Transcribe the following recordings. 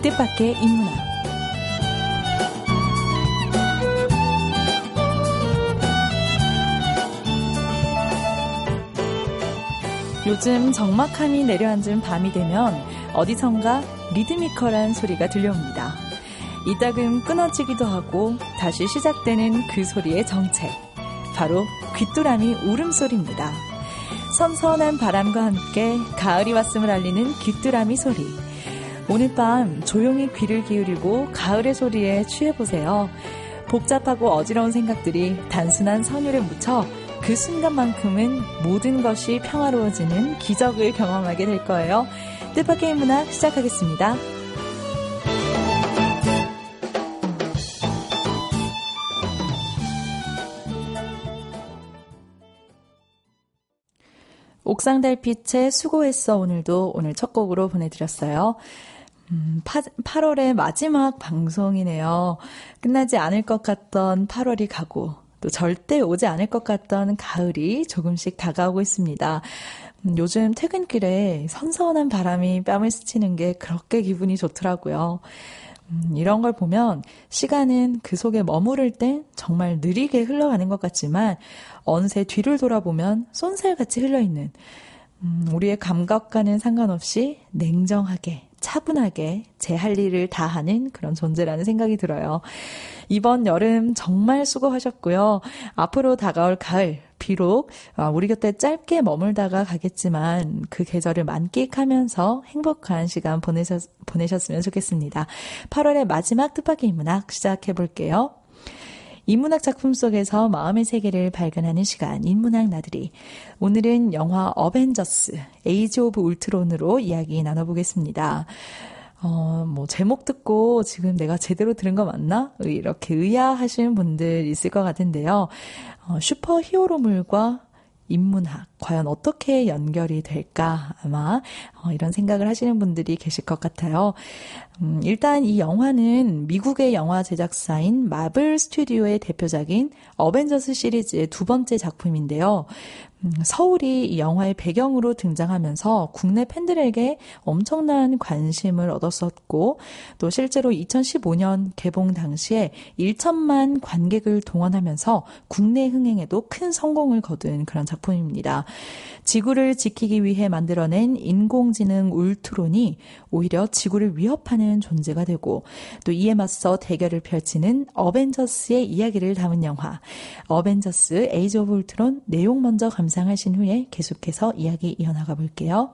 뜻밖의 인문학. 요즘 적막함이 내려앉은 밤이 되면 어디선가 리드미컬한 소리가 들려옵니다. 이따금 끊어지기도 하고 다시 시작되는 그 소리의 정체. 바로 귀뚜라미 울음소리입니다. 선선한 바람과 함께 가을이 왔음을 알리는 귀뚜라미 소리. 오늘 밤 조용히 귀를 기울이고 가을의 소리에 취해보세요. 복잡하고 어지러운 생각들이 단순한 선율에 묻혀 그 순간만큼은 모든 것이 평화로워지는 기적을 경험하게 될 거예요. 뜻밖의 인문학 시작하겠습니다. 옥상 달빛에 수고했어 오늘도 오늘 첫 곡으로 보내드렸어요. 8월의 마지막 방송이네요. 끝나지 않을 것 같던 8월이 가고 또 절대 오지 않을 것 같던 가을이 조금씩 다가오고 있습니다. 요즘 퇴근길에 선선한 바람이 뺨을 스치는 게 그렇게 기분이 좋더라고요. 이런 걸 보면 시간은 그 속에 머무를 땐 정말 느리게 흘러가는 것 같지만 어느새 뒤를 돌아보면 쏜살같이 흘러있는 우리의 감각과는 상관없이 냉정하게 차분하게 제 할 일을 다 하는 그런 존재라는 생각이 들어요. 이번 여름 정말 수고하셨고요. 앞으로 다가올 가을, 비록 우리 곁에 짧게 머물다가 가겠지만 그 계절을 만끽하면서 행복한 시간 보내셨으면 좋겠습니다. 8월의 마지막 뜻밖의 인문학 시작해볼게요. 인문학 작품 속에서 마음의 세계를 발견하는 시간, 인문학 나들이. 오늘은 영화 어벤져스, 에이지 오브 울트론으로 이야기 나눠보겠습니다. 제목 듣고 지금 내가 제대로 들은 거 맞나? 이렇게 의아하시는 분들 있을 것 같은데요. 슈퍼 히어로물과 인문학, 과연 어떻게 연결이 될까? 아마 이런 생각을 하시는 분들이 계실 것 같아요. 일단 이 영화는 미국의 영화 제작사인 마블 스튜디오의 대표작인 어벤져스 시리즈의 두 번째 작품인데요. 서울이 이 영화의 배경으로 등장하면서 국내 팬들에게 엄청난 관심을 얻었었고 또 실제로 2015년 개봉 당시에 1천만 관객을 동원하면서 국내 흥행에도 큰 성공을 거둔 그런 작품입니다. 지구를 지키기 위해 만들어낸 인공지능 울트론이 오히려 지구를 위협하는 존재가 되고 또 이에 맞서 대결을 펼치는 어벤져스의 이야기를 담은 영화 어벤져스 에이지 오브 울트론 내용 먼저 감상하신 후에 계속해서 이야기 이어나가 볼게요.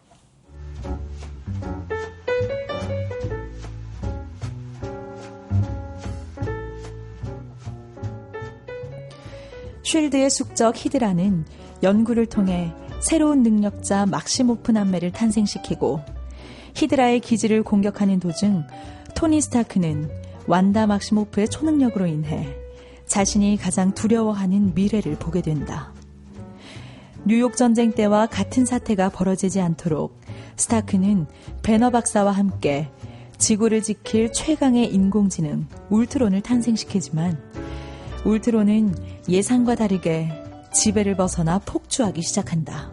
쉴드의 숙적 히드라는 연구를 통해 새로운 능력자 막시모프 남매를 탄생시키고 히드라의 기지를 공격하는 도중 토니 스타크는 완다 막시모프의 초능력으로 인해 자신이 가장 두려워하는 미래를 보게 된다. 뉴욕 전쟁 때와 같은 사태가 벌어지지 않도록 스타크는 배너 박사와 함께 지구를 지킬 최강의 인공지능 울트론을 탄생시키지만 울트론은 예상과 다르게 지배를 벗어나 폭주하기 시작한다.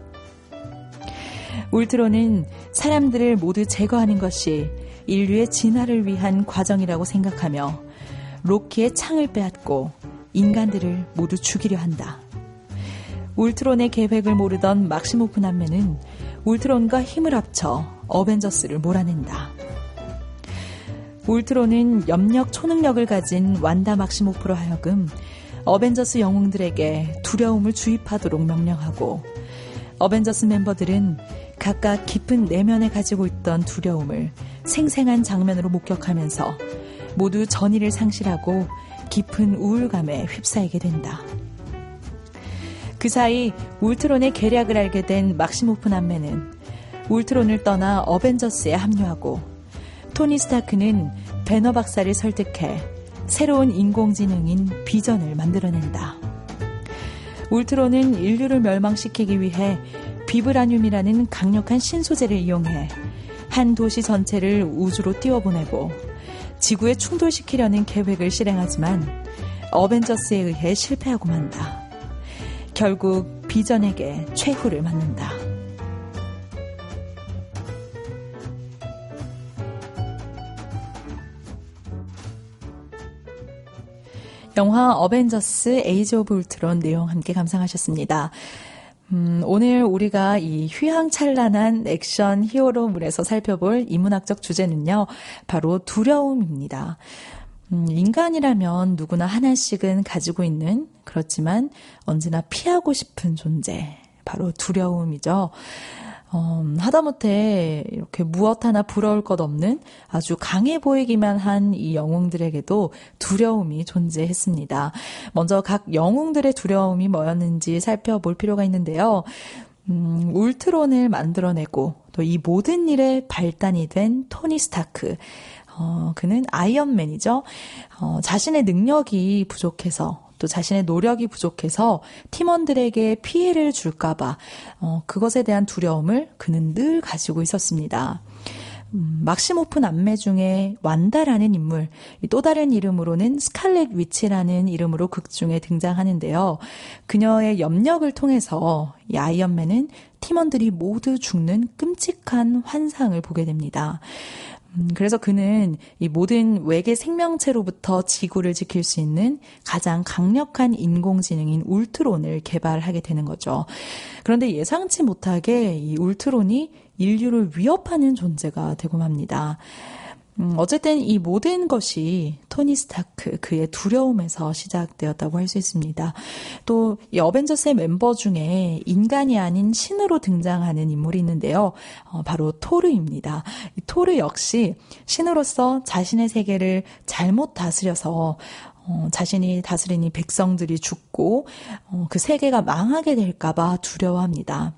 울트론은 사람들을 모두 제거하는 것이 인류의 진화를 위한 과정이라고 생각하며 로키의 창을 빼앗고 인간들을 모두 죽이려 한다. 울트론의 계획을 모르던 막시모프 남매는 울트론과 힘을 합쳐 어벤져스를 몰아낸다. 울트론은 염력 초능력을 가진 완다 막시모프로 하여금 어벤져스 영웅들에게 두려움을 주입하도록 명령하고 어벤져스 멤버들은 각각 깊은 내면에 가지고 있던 두려움을 생생한 장면으로 목격하면서 모두 전의를 상실하고 깊은 우울감에 휩싸이게 된다. 그 사이 울트론의 계략을 알게 된 막시모프 남매는 울트론을 떠나 어벤져스에 합류하고 토니 스타크는 배너 박사를 설득해 새로운 인공지능인 비전을 만들어낸다. 울트론은 인류를 멸망시키기 위해 비브라늄이라는 강력한 신소재를 이용해 한 도시 전체를 우주로 띄워보내고 지구에 충돌시키려는 계획을 실행하지만 어벤져스에 의해 실패하고 만다. 결국 비전에게 최후를 맞는다. 영화 어벤져스 에이지 오브 울트론 내용 함께 감상하셨습니다. 오늘 우리가 이 휘황찬란한 액션 히어로물에서 살펴볼 인문학적 주제는요, 바로 두려움입니다. 인간이라면 누구나 하나씩은 가지고 있는, 그렇지만 언제나 피하고 싶은 존재, 바로 두려움이죠. 하다못해 이렇게 무엇 하나 부러울 것 없는 아주 강해 보이기만 한 이 영웅들에게도 두려움이 존재했습니다. 먼저 각 영웅들의 두려움이 뭐였는지 살펴볼 필요가 있는데요. 울트론을 만들어내고 또 이 모든 일의 발단이 된 토니 스타크. 그는 아이언맨이죠. 자신의 능력이 부족해서 또 자신의 노력이 부족해서 팀원들에게 피해를 줄까봐 그것에 대한 두려움을 그는 늘 가지고 있었습니다. 막시모프 남매 중에 완다라는 인물, 또 다른 이름으로는 스칼렛 위치라는 이름으로 극중에 등장하는데요. 그녀의 염력을 통해서 이 아이언맨은 팀원들이 모두 죽는 끔찍한 환상을 보게 됩니다. 그래서 그는 이 모든 외계 생명체로부터 지구를 지킬 수 있는 가장 강력한 인공지능인 울트론을 개발하게 되는 거죠. 그런데 예상치 못하게 이 울트론이 인류를 위협하는 존재가 되고 맙니다. 어쨌든 이 모든 것이 토니 스타크, 그의 두려움에서 시작되었다고 할 수 있습니다. 또 이 어벤져스의 멤버 중에 인간이 아닌 신으로 등장하는 인물이 있는데요. 바로 토르입니다. 이 토르 역시 신으로서 자신의 세계를 잘못 다스려서 자신이 다스린 이 백성들이 죽고 그 세계가 망하게 될까봐 두려워합니다.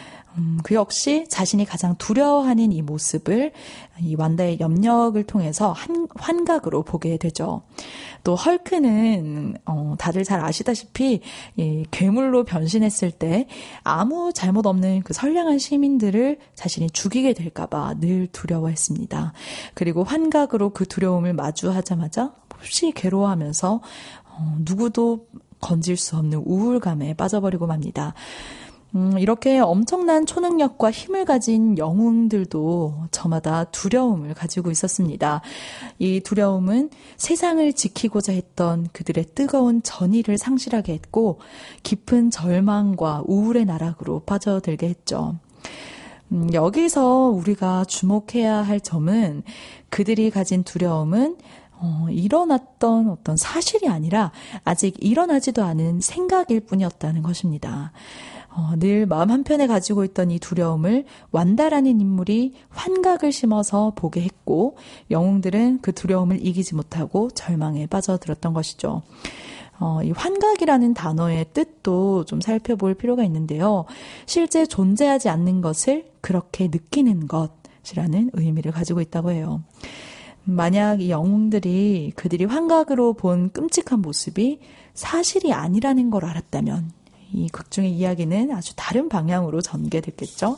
그 역시 자신이 가장 두려워하는 이 모습을 이 완다의 염력을 통해서 환각으로 보게 되죠. 또 헐크는 다들 잘 아시다시피 이 괴물로 변신했을 때 아무 잘못 없는 그 선량한 시민들을 자신이 죽이게 될까봐 늘 두려워했습니다. 그리고 환각으로 그 두려움을 마주하자마자 몹시 괴로워하면서 누구도 건질 수 없는 우울감에 빠져버리고 맙니다. 이렇게 엄청난 초능력과 힘을 가진 영웅들도 저마다 두려움을 가지고 있었습니다. 이 두려움은 세상을 지키고자 했던 그들의 뜨거운 전의를 상실하게 했고 깊은 절망과 우울의 나락으로 빠져들게 했죠. 여기서 우리가 주목해야 할 점은 그들이 가진 두려움은 일어났던 어떤 사실이 아니라 아직 일어나지도 않은 생각일 뿐이었다는 것입니다. 늘 마음 한편에 가지고 있던 이 두려움을 완다라는 인물이 환각을 심어서 보게 했고 영웅들은 그 두려움을 이기지 못하고 절망에 빠져들었던 것이죠. 이 환각이라는 단어의 뜻도 좀 살펴볼 필요가 있는데요. 실제 존재하지 않는 것을 그렇게 느끼는 것이라는 의미를 가지고 있다고 해요. 만약 이 영웅들이 그들이 환각으로 본 끔찍한 모습이 사실이 아니라는 걸 알았다면 이 극중의 이야기는 아주 다른 방향으로 전개됐겠죠.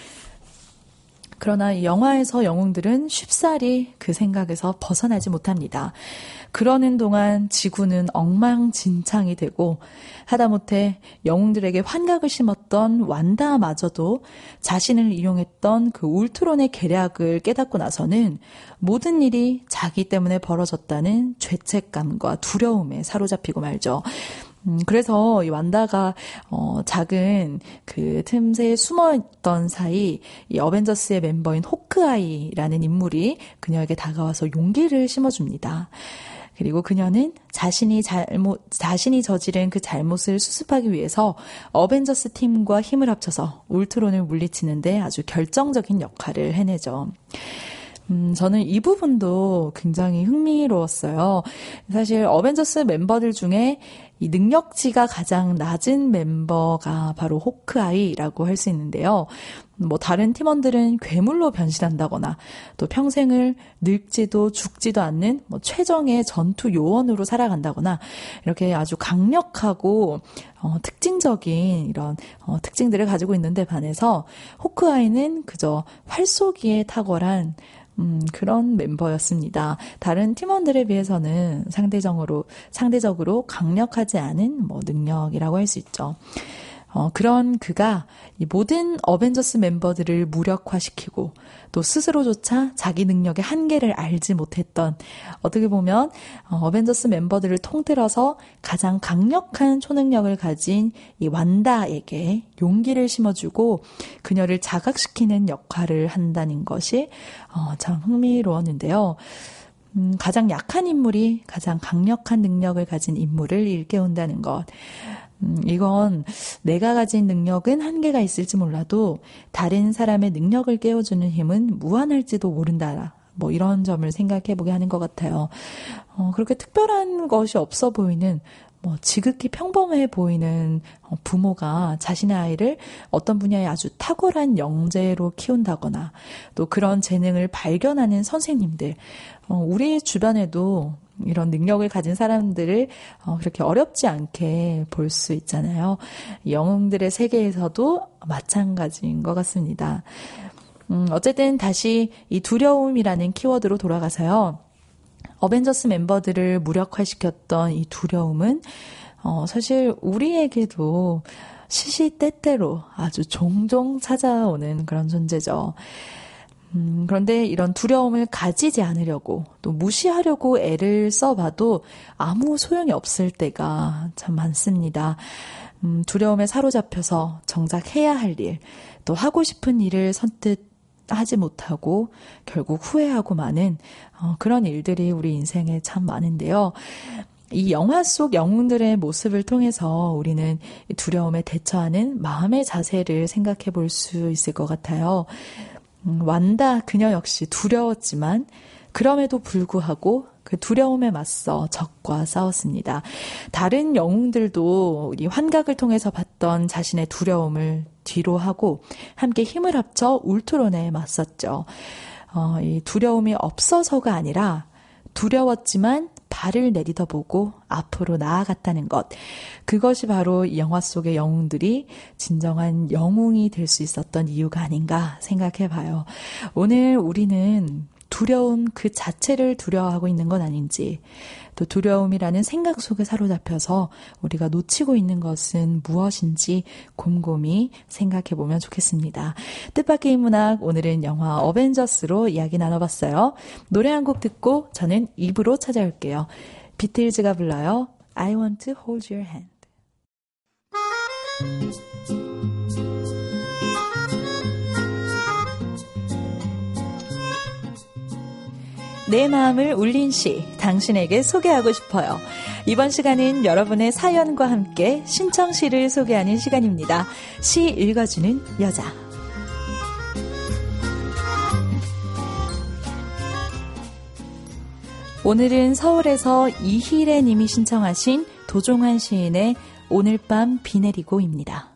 그러나 이 영화에서 영웅들은 쉽사리 그 생각에서 벗어나지 못합니다. 그러는 동안 지구는 엉망진창이 되고 하다못해 영웅들에게 환각을 심었던 완다마저도 자신을 이용했던 그 울트론의 계략을 깨닫고 나서는 모든 일이 자기 때문에 벌어졌다는 죄책감과 두려움에 사로잡히고 말죠. 그래서 이 완다가 작은 그 틈새에 숨어있던 사이 이 어벤져스의 멤버인 호크아이라는 인물이 그녀에게 다가와서 용기를 심어줍니다. 그리고 그녀는 자신이 저지른 그 잘못을 수습하기 위해서 어벤져스 팀과 힘을 합쳐서 울트론을 물리치는데 아주 결정적인 역할을 해내죠. 저는 이 부분도 굉장히 흥미로웠어요. 사실 어벤져스 멤버들 중에 이 능력치가 가장 낮은 멤버가 바로 호크아이라고 할 수 있는데요. 다른 팀원들은 괴물로 변신한다거나 또 평생을 늙지도 죽지도 않는 최정의 전투 요원으로 살아간다거나 이렇게 아주 강력하고 특징적인 이런 특징들을 가지고 있는데 반해서 호크아이는 그저 활쏘기에 탁월한 그런 멤버였습니다. 다른 팀원들에 비해서는 상대적으로 강력하지 않은 능력이라고 할 수 있죠. 그런 그가 이 모든 어벤져스 멤버들을 무력화시키고 또 스스로조차 자기 능력의 한계를 알지 못했던 어떻게 보면 어벤져스 멤버들을 통틀어서 가장 강력한 초능력을 가진 이 완다에게 용기를 심어주고 그녀를 자각시키는 역할을 한다는 것이 참 흥미로웠는데요. 가장 약한 인물이 가장 강력한 능력을 가진 인물을 일깨운다는 것. 이건 내가 가진 능력은 한계가 있을지 몰라도 다른 사람의 능력을 깨워주는 힘은 무한할지도 모른다. 뭐 이런 점을 생각해보게 하는 것 같아요. 그렇게 특별한 것이 없어 보이는 지극히 평범해 보이는 부모가 자신의 아이를 어떤 분야에 아주 탁월한 영재로 키운다거나 또 그런 재능을 발견하는 선생님들, 우리 주변에도 이런 능력을 가진 사람들을 그렇게 어렵지 않게 볼 수 있잖아요. 영웅들의 세계에서도 마찬가지인 것 같습니다. 어쨌든 다시 이 두려움이라는 키워드로 돌아가서요. 어벤져스 멤버들을 무력화시켰던 이 두려움은 사실 우리에게도 시시때때로 아주 종종 찾아오는 그런 존재죠. 그런데 이런 두려움을 가지지 않으려고 또 무시하려고 애를 써봐도 아무 소용이 없을 때가 참 많습니다. 두려움에 사로잡혀서 정작 해야 할 일, 또 하고 싶은 일을 선뜻 하지 못하고 결국 후회하고 마는 그런 일들이 우리 인생에 참 많은데요. 이 영화 속 영웅들의 모습을 통해서 우리는 두려움에 대처하는 마음의 자세를 생각해 볼 수 있을 것 같아요. 완다 그녀 역시 두려웠지만 그럼에도 불구하고 그 두려움에 맞서 적과 싸웠습니다. 다른 영웅들도 이 환각을 통해서 봤던 자신의 두려움을 뒤로 하고 함께 힘을 합쳐 울트론에 맞섰죠. 이 두려움이 없어서가 아니라 두려웠지만 발을 내딛어보고 앞으로 나아갔다는 것. 그것이 바로 이 영화 속의 영웅들이 진정한 영웅이 될 수 있었던 이유가 아닌가 생각해봐요. 오늘 우리는 두려움 그 자체를 두려워하고 있는 건 아닌지, 또 두려움이라는 생각 속에 사로잡혀서 우리가 놓치고 있는 것은 무엇인지 곰곰이 생각해보면 좋겠습니다. 뜻밖의 문학, 오늘은 영화 어벤져스로 이야기 나눠봤어요. 노래 한 곡 듣고 저는 2부로 찾아올게요. 비틀즈가 불러요. I want to hold your hand. 내 마음을 울린 시, 당신에게 소개하고 싶어요. 이번 시간은 여러분의 사연과 함께 신청시를 소개하는 시간입니다. 시 읽어주는 여자. 오늘은 서울에서 이희래 님이 신청하신 도종환 시인의 오늘 밤 비 내리고입니다.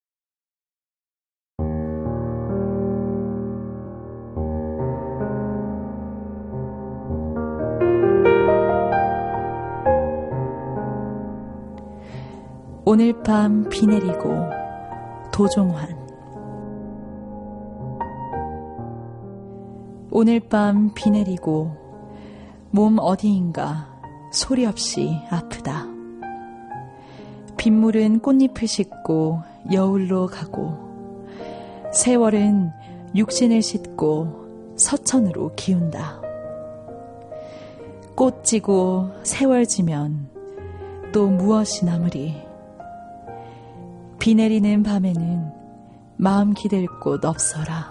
오늘 밤 비 내리고 도종환. 오늘 밤 비 내리고 몸 어디인가 소리 없이 아프다. 빗물은 꽃잎을 씻고 여울로 가고 세월은 육신을 씻고 서천으로 기운다. 꽃 지고 세월 지면 또 무엇이 남으리. 비 내리는 밤에는 마음 기댈 곳 없어라.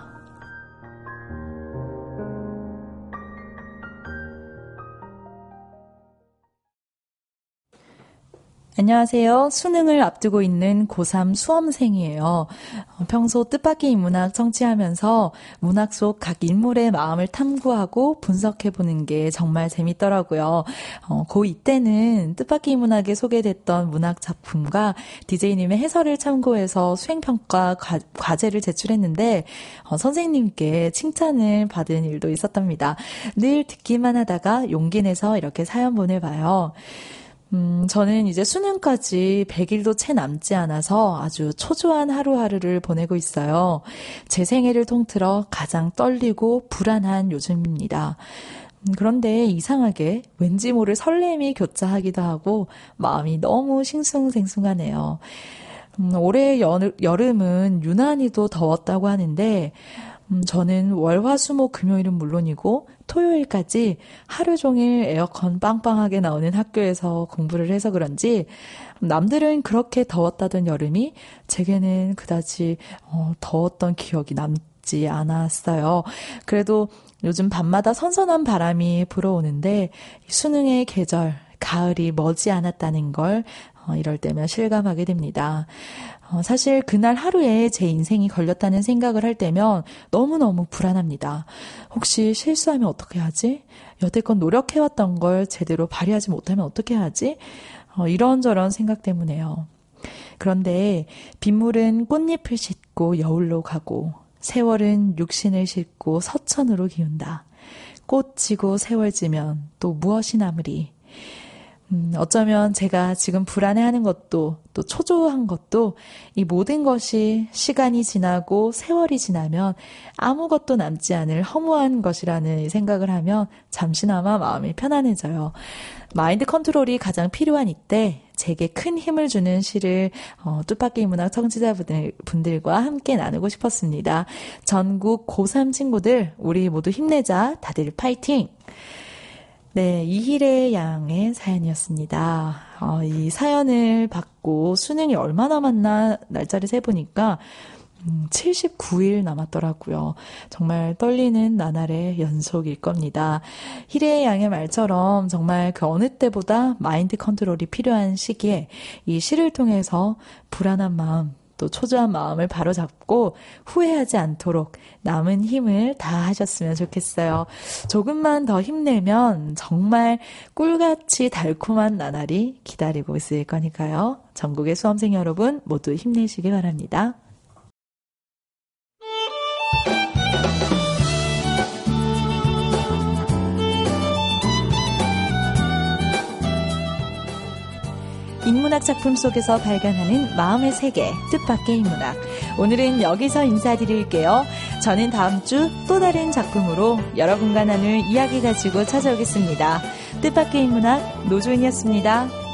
안녕하세요. 수능을 앞두고 있는 고3 수험생이에요. 평소 뜻밖의 인문학 청취하면서 문학 속 각 인물의 마음을 탐구하고 분석해보는 게 정말 재밌더라고요. 고2 때는 뜻밖의 인문학에 소개됐던 문학 작품과 DJ님의 해설을 참고해서 수행평가 과제를 제출했는데 선생님께 칭찬을 받은 일도 있었답니다. 늘 듣기만 하다가 용기 내서 이렇게 사연 보내봐요. 저는 이제 수능까지 100일도 채 남지 않아서 아주 초조한 하루하루를 보내고 있어요. 제 생애를 통틀어 가장 떨리고 불안한 요즘입니다. 그런데 이상하게 왠지 모를 설렘이 교차하기도 하고 마음이 너무 싱숭생숭하네요. 올해 여름은 유난히도 더웠다고 하는데 저는 월, 화, 수, 목, 금요일은 물론이고 토요일까지 하루 종일 에어컨 빵빵하게 나오는 학교에서 공부를 해서 그런지 남들은 그렇게 더웠다던 여름이 제게는 그다지 더웠던 기억이 남지 않았어요. 그래도 요즘 밤마다 선선한 바람이 불어오는데 수능의 계절, 가을이 머지 않았다는 걸 이럴 때면 실감하게 됩니다. 사실 그날 하루에 제 인생이 걸렸다는 생각을 할 때면 너무너무 불안합니다. 혹시 실수하면 어떻게 하지? 여태껏 노력해왔던 걸 제대로 발휘하지 못하면 어떻게 하지? 이런저런 생각 때문에요. 그런데 빗물은 꽃잎을 싣고 여울로 가고 세월은 육신을 싣고 서천으로 기운다. 꽃 지고 세월 지면 또 무엇이 남으리. 어쩌면 제가 지금 불안해하는 것도 또 초조한 것도 이 모든 것이 시간이 지나고 세월이 지나면 아무것도 남지 않을 허무한 것이라는 생각을 하면 잠시나마 마음이 편안해져요. 마인드 컨트롤이 가장 필요한 이때 제게 큰 힘을 주는 시를 뜻밖의 문학 청취자분들과 함께 나누고 싶었습니다. 전국 고3 친구들 우리 모두 힘내자. 다들 파이팅! 네, 이희래 양의 사연이었습니다. 이 사연을 받고 수능이 얼마 남았나 날짜를 세보니까 79일 남았더라고요. 정말 떨리는 나날의 연속일 겁니다. 희래 양의 말처럼 정말 그 어느 때보다 마인드 컨트롤이 필요한 시기에 이 시를 통해서 불안한 마음, 또 초조한 마음을 바로잡고 후회하지 않도록 남은 힘을 다하셨으면 좋겠어요. 조금만 더 힘내면 정말 꿀같이 달콤한 나날이 기다리고 있을 거니까요. 전국의 수험생 여러분 모두 힘내시기 바랍니다. 인문학 작품 속에서 발견하는 마음의 세계, 뜻밖의 인문학. 오늘은 여기서 인사드릴게요. 저는 다음 주 또 다른 작품으로 여러분과 나눌 이야기 가지고 찾아오겠습니다. 뜻밖의 인문학 노조인이었습니다.